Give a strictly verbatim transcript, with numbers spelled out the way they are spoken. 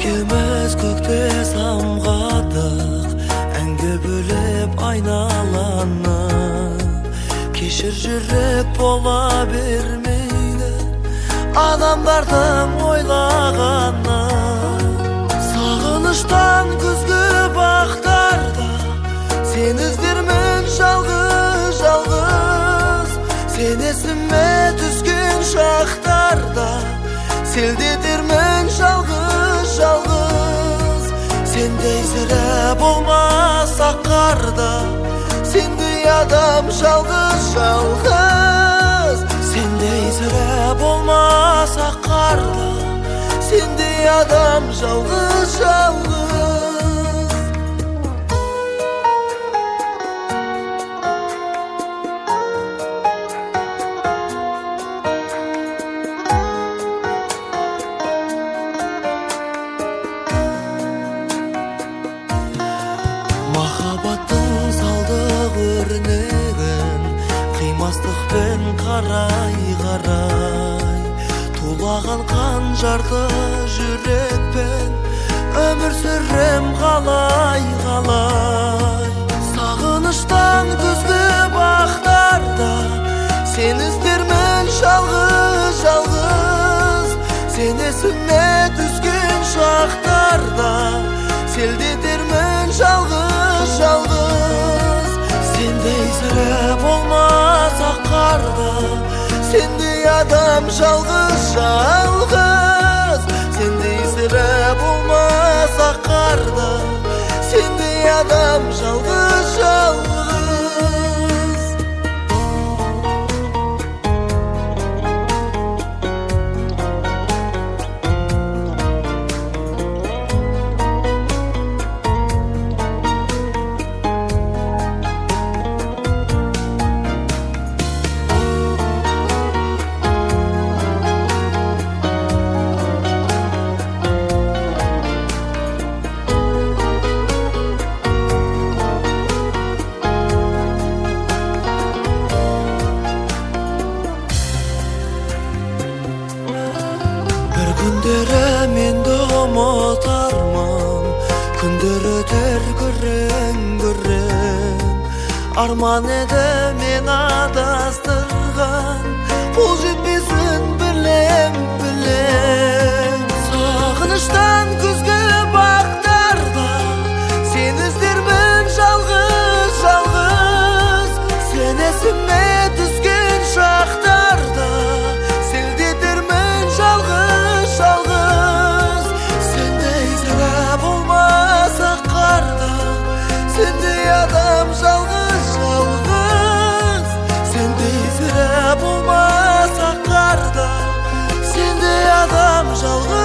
Ekimiz көкте самғадық, әнге бөліп айналаны. Кешір жүрек бола бермейді адамдардың ойлағаны. Сағыныштан күзгі бақтарда сен іздермін жалғыз жалғыз. Сен есіме түскен шақтарда селдетермін жалғыз жалғыз. Сендей сірә болмаса қарда, сендей адам жалғыз жалғыз. Сендей сірә болмаса қарда, сендей адам жалғыз жалғыз. Махаббаттың салдық өрнегін қимастықпен қарай-қарай, тулаған қанжарды жүрекпен өмір сүрем қалай-қалай. Сағыныштан күзгі бақтарда сен іздермін жалғыз-жалғыз. Сен есіме түскен шақтарда селдетермін жалғыз-жалғыз. Сендей сірә болмаса қарда, сендей адам жалғыз-жалғыз. Сендей сірә болмаса қарда, сендей адам жалғыз-жалғыз. Күндері менді ұмытармын, күндер өтер күрең-күрең. Арман еді мен адастырған, қол жетпесін білем-білем. Сағыныштан күзгі бақтарда сен іздермін жалғыз-жалғыз. Сен есіме түскен шақтарда селдетермін жалғыз-жалғыз. Сендей сірә болмаса қарда, сендей адам жалғыз-жалғыз. Сендей сірә болмаса қарда, сендей адам жалғыз.